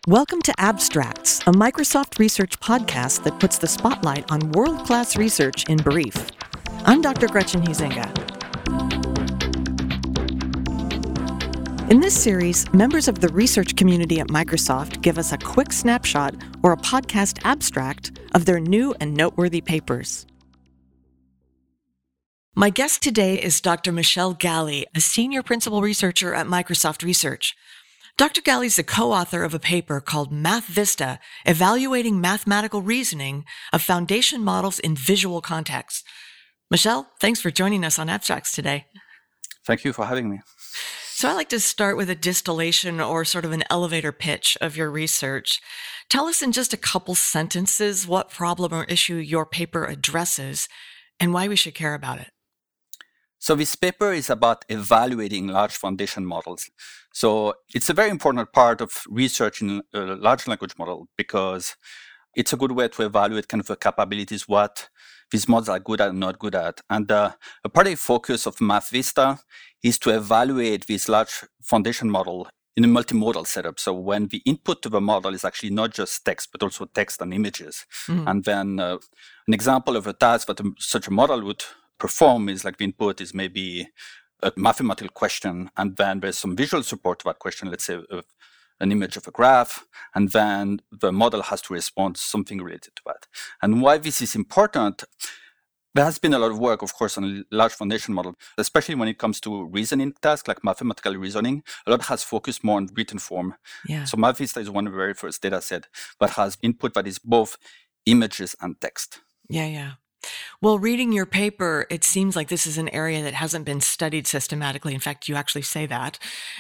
Welcome to Abstracts, a Microsoft research podcast that puts the spotlight on world-class research in brief. I'm Dr. Gretchen Huizinga. In this series, members of the research community at Microsoft give us a quick snapshot or a podcast abstract of their new and noteworthy papers. My guest today is Dr. Michelle Galley, a senior principal researcher at Microsoft Research. Dr. Galley is the co-author of a paper called MathVista, Evaluating Mathematical Reasoning of Foundation Models in Visual Contexts. Michelle, thanks for joining us on Abstracts today. Thank you for having me. So I like to start with a distillation or sort of an elevator pitch of your research. Tell us in just a couple sentences what problem or issue your paper addresses and why we should care about it. So this paper is about evaluating large foundation models. So it's a very important part of research in a large language model because it's a good way to evaluate kind of the capabilities, what these models are good at and not good at. And a part of the focus of MathVista is to evaluate this large foundation model in a multimodal setup. So when the input to the model is actually not just text, but also text and images. And then an example of a task that such a model would perform is like the input is maybe a mathematical question, and then there's some visual support to that question, let's say an image of a graph, and then the model has to respond to something related to that. And why this is important, there has been a lot of work, of course, on large foundation model, especially when it comes to reasoning tasks like mathematical reasoning. A lot has focused more on written form. Yeah. So MathVista is one of the very first data set that has input that is both images and text. Yeah. Well, reading your paper, it seems like this is an area that hasn't been studied systematically. In fact, you actually say that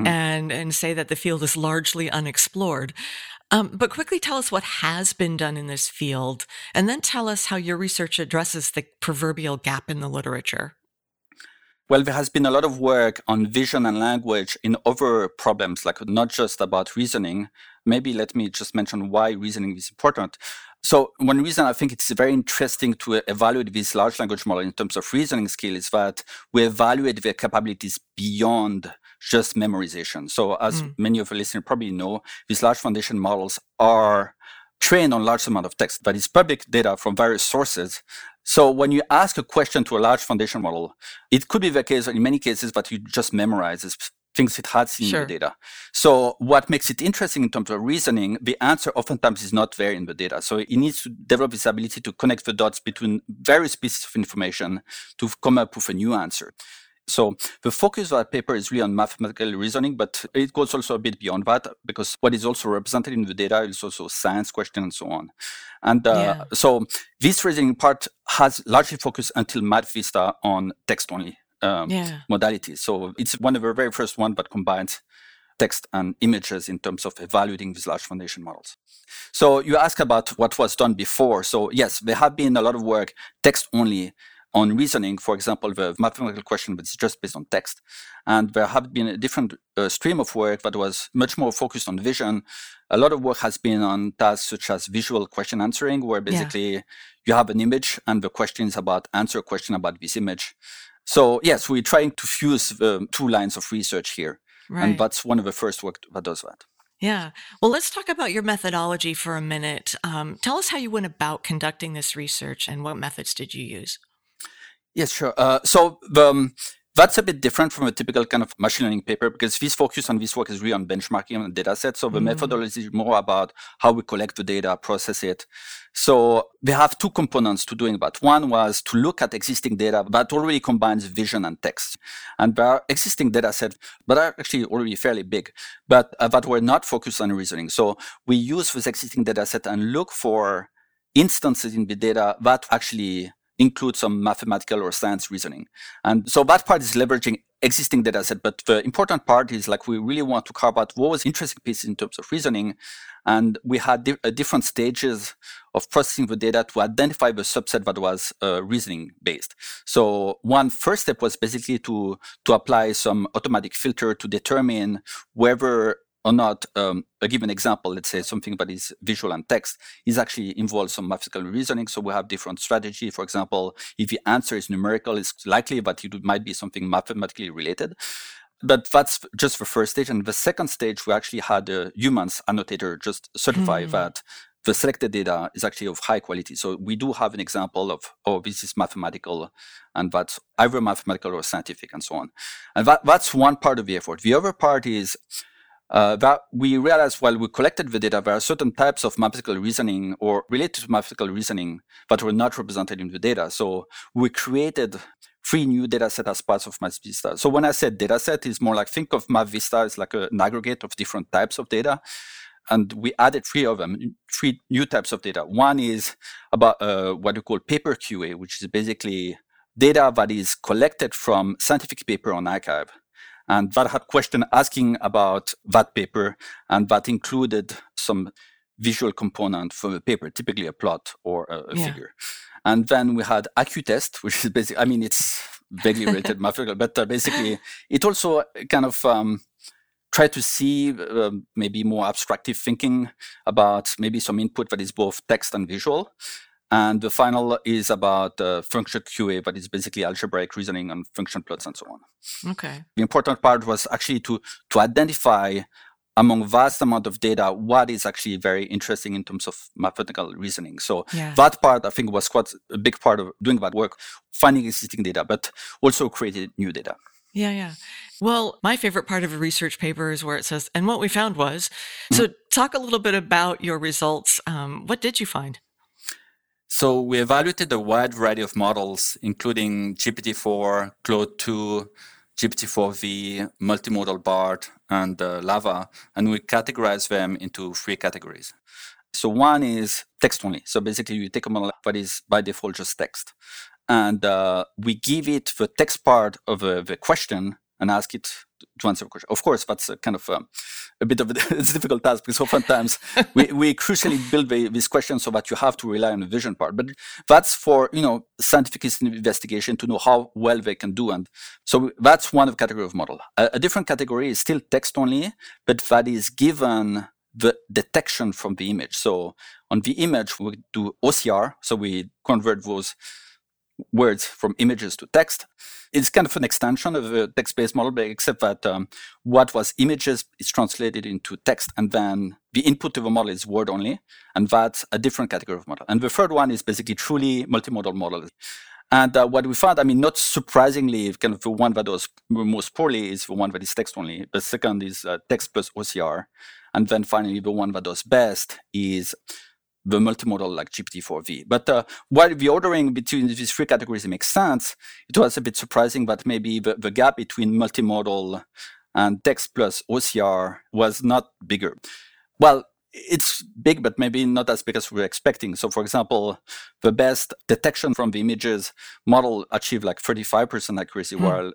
and say that the field is largely unexplored. But quickly tell us what has been done in this field, and then tell us how your research addresses the proverbial gap in the literature. Well, there has been a lot of work on vision and language in other problems, like not just about reasoning. Maybe let me just mention why reasoning is important. So one reason I think it's very interesting to evaluate this large language model in terms of reasoning skill is that we evaluate their capabilities beyond just memorization. So as many of the listeners probably know, these large foundation models are trained on large amount of text, that is public data from various sources. So when you ask a question to a large foundation model, it could be the case, or in many cases, that you just memorize things it had seen in the data. So what makes it interesting in terms of reasoning, the answer oftentimes is not there in the data. So it needs to develop this ability to connect the dots between various pieces of information to come up with a new answer. So the focus of that paper is really on mathematical reasoning, but it goes also a bit beyond that because what is also represented in the data is also science question and so on. And so this reasoning part has largely focused until MathVista on text-only modalities. So it's one of the very first one that combines text and images in terms of evaluating these large foundation models. So you ask about what was done before. So yes, there have been a lot of work text-only on reasoning, for example, the mathematical question, but it's just based on text. And there have been a different stream of work that was much more focused on vision. A lot of work has been on tasks such as visual question answering, where basically you have an image and the question is about answer a question about this image. So yes, we're trying to fuse two lines of research here. Right. And that's one of the first work that does that. Yeah. Well, let's talk about your methodology for a minute. Tell us how you went about conducting this research and what methods did you use? Yes, sure. That's a bit different from a typical kind of machine learning paper because this focus on this work is really on benchmarking on data sets. So the methodology is more about how we collect the data, process it. So we have two components to doing that. One was to look at existing data that already combines vision and text. And there are existing data sets that are actually already fairly big, but that were not focused on reasoning. So we use this existing data set and look for instances in the data that actually include some mathematical or science reasoning. And so that part is leveraging existing data set. But the important part is like we really want to carve out what was interesting pieces in terms of reasoning. And we had different stages of processing the data to identify the subset that was reasoning based. So one first step was basically to apply some automatic filter to determine whether or not a given example, let's say something that is visual and text, is actually involves some mathematical reasoning. So we have different strategy. For example, if the answer is numerical, it's likely that it might be something mathematically related. But that's just the first stage. And the second stage, we actually had a humans annotator just certify that the selected data is actually of high quality. So we do have an example of, oh, this is mathematical, and that's either mathematical or scientific, and so on. And that's one part of the effort. The other part is that we realized while we collected the data, there are certain types of mathematical reasoning or related to mathematical reasoning that were not represented in the data. So we created 3 new data sets as parts of MathVista. So when I said data set, it's more like, think of MathVista as like an aggregate of different types of data. And we added 3 of them, 3 new types of data. One is about what we call paper QA, which is basically data that is collected from scientific paper on arXiv. And that had question asking about that paper, and that included some visual component for the paper, typically a plot or a figure. And then we had AccuTest, which is basically, I mean, it's vaguely related mathematical, but basically it also kind of try to see maybe more abstractive thinking about maybe some input that is both text and visual. And the final is about function QA, that is basically algebraic reasoning on function plots and so on. Okay. The important part was actually to identify among vast amount of data what is actually very interesting in terms of mathematical reasoning. So that part, I think, was quite a big part of doing that work, finding existing data, but also created new data. Yeah. Well, my favorite part of a research paper is where it says, and what we found was. So talk a little bit about your results. What did you find? So we evaluated a wide variety of models, including GPT-4, Claude 2, GPT-4V, multimodal BART, and Lava, and we categorize them into 3 categories. So one is text only. So basically you take a model that is by default just text. And we give it the text part of the question and ask it to answer the question. Of course, that's a kind of a bit of it's a difficult task because oftentimes we crucially build this question so that you have to rely on the vision part. But that's for scientific investigation to know how well they can do. And so that's one of category of model. A different category is still text only, but that is given the detection from the image. So on the image, we do OCR. So we convert those words from images to text. It's kind of an extension of a text-based model, but except that what was images is translated into text, and then the input to the model is word only, and that's a different category of model. And the third one is basically truly multimodal model. And what we found, I mean, not surprisingly, kind of the one that does most poorly is the one that is text only. The second is text plus OCR. And then finally, the one that does best is the multimodal like GPT-4V. But while the ordering between these 3 categories makes sense, it was a bit surprising that maybe the gap between multimodal and text plus OCR was not bigger. Well, it's big, but maybe not as big as we were expecting. So for example, the best detection from the images model achieved like 35% accuracy, while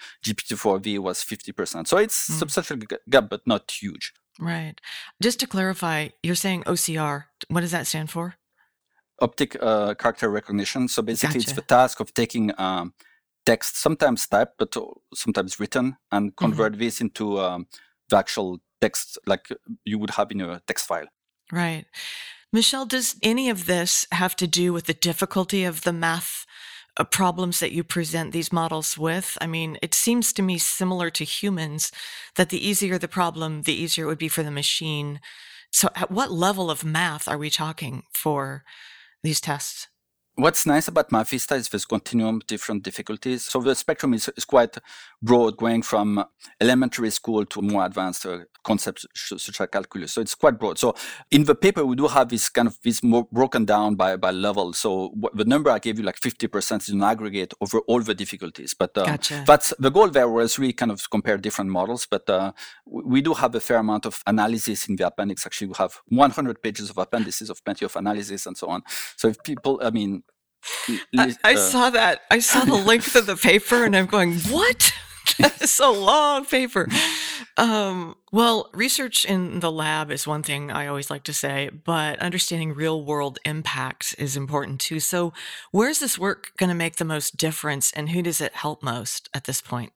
GPT-4V was 50%. So it's substantial gap, but not huge. Right. Just to clarify, you're saying OCR. What does that stand for? Optic character recognition. So basically, It's the task of taking text, sometimes typed, but sometimes written, and convert this into the actual text like you would have in a text file. Right. Michel, does any of this have to do with the difficulty of the math problems that you present these models with? I mean, it seems to me similar to humans that the easier the problem, the easier it would be for the machine. So at what level of math are we talking for these tests? What's nice about MathVista is this continuum of different difficulties. So the spectrum is quite broad, going from elementary school to more advanced concepts such as calculus. So it's quite broad. So in the paper, we do have this more broken down by level. So the number I gave you, like 50%, is an aggregate over all the difficulties. But that's the goal there was really kind of compare different models. But we do have a fair amount of analysis in the appendix. Actually, we have 100 pages of appendices of plenty of analysis and so on. So if people, I saw that. I saw the length of the paper and I'm going, what? That is a long paper. Well, research in the lab is one thing I always like to say, but understanding real world impacts is important too. So where's this work going to make the most difference and who does it help most at this point?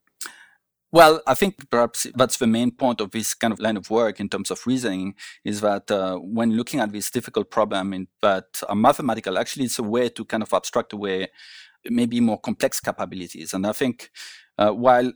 Well, I think perhaps that's the main point of this kind of line of work in terms of reasoning, is that when looking at this difficult problem that are mathematical, actually it's a way to kind of abstract away maybe more complex capabilities. And I think while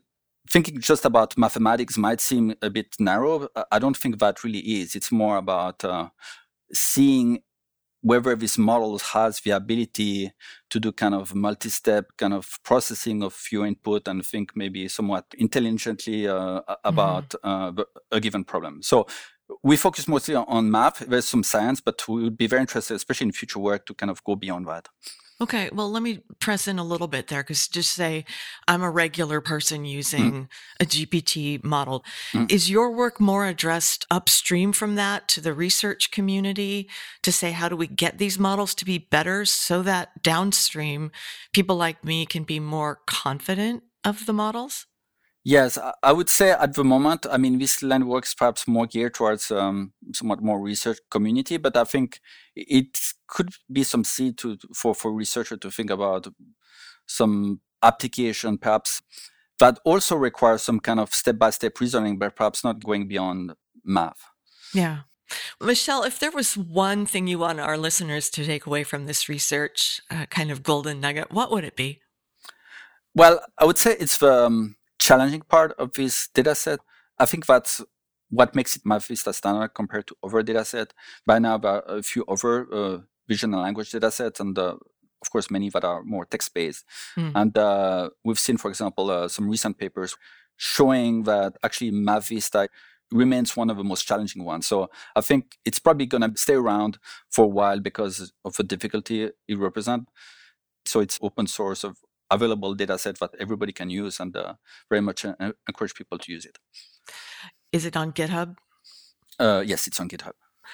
thinking just about mathematics might seem a bit narrow. I don't think that really is. It's more about seeing whether this model has the ability to do kind of multi-step kind of processing of your input and think maybe somewhat intelligently about a given problem. So we focus mostly on math. There's some science, but we would be very interested, especially in future work, to kind of go beyond that. Okay, well, let me press in a little bit there, because just say I'm a regular person using a GPT model. Is your work more addressed upstream from that to the research community to say, how do we get these models to be better so that downstream people like me can be more confident of the models? Yes, I would say at the moment, I mean, this line works perhaps more geared towards somewhat more research community, but I think it could be some seed for researcher to think about some application, perhaps that also requires some kind of step-by-step reasoning, but perhaps not going beyond math. Yeah. Michel, if there was one thing you want our listeners to take away from this research, kind of golden nugget, what would it be? Well, I would say it's the challenging part of this data set. I think that's what makes it MathVista standard compared to other data sets. By now, there are a few other vision and language data sets, and of course, many that are more text-based. And we've seen, for example, some recent papers showing that actually MathVista remains one of the most challenging ones. So I think it's probably going to stay around for a while because of the difficulty it represents. So it's open source of available data set that everybody can use, and very much encourage people to use it. Is it on GitHub? Yes, it's on GitHub.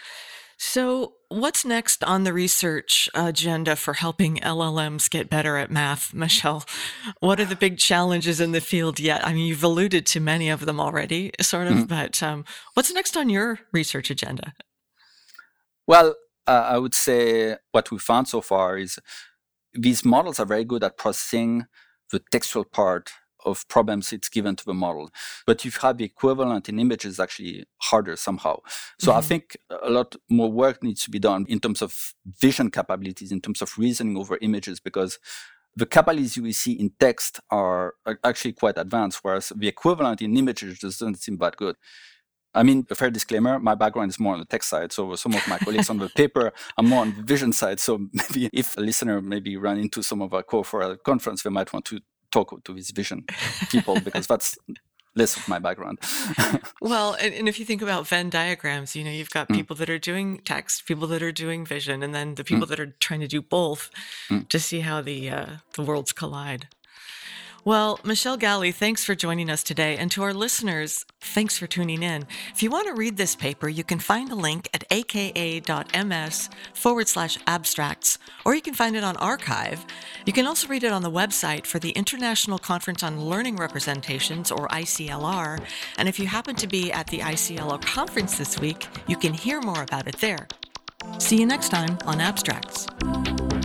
So what's next on the research agenda for helping LLMs get better at math, Michel? What are the big challenges in the field yet? I mean, you've alluded to many of them already, sort of, but what's next on your research agenda? Well, I would say what we found so far is these models are very good at processing the textual part of problems it's given to the model. But if you have the equivalent in images, it's actually harder somehow. So I think a lot more work needs to be done in terms of vision capabilities, in terms of reasoning over images, because the capabilities we see in text are actually quite advanced, whereas the equivalent in images doesn't seem that good. I mean, a fair disclaimer, my background is more on the text side. So some of my colleagues on the paper are more on the vision side. So maybe if a listener maybe run into some of our core for a conference, they might want to talk to these vision people, because that's less of my background. Well, and if you think about Venn diagrams, you know, you've got people that are doing text, people that are doing vision, and then the people that are trying to do both to see how the worlds collide. Well, Michel Galley, thanks for joining us today. And to our listeners, thanks for tuning in. If you want to read this paper, you can find a link at aka.ms/abstracts, or you can find it on arXiv. You can also read it on the website for the International Conference on Learning Representations, or ICLR. And if you happen to be at the ICLR conference this week, you can hear more about it there. See you next time on Abstracts.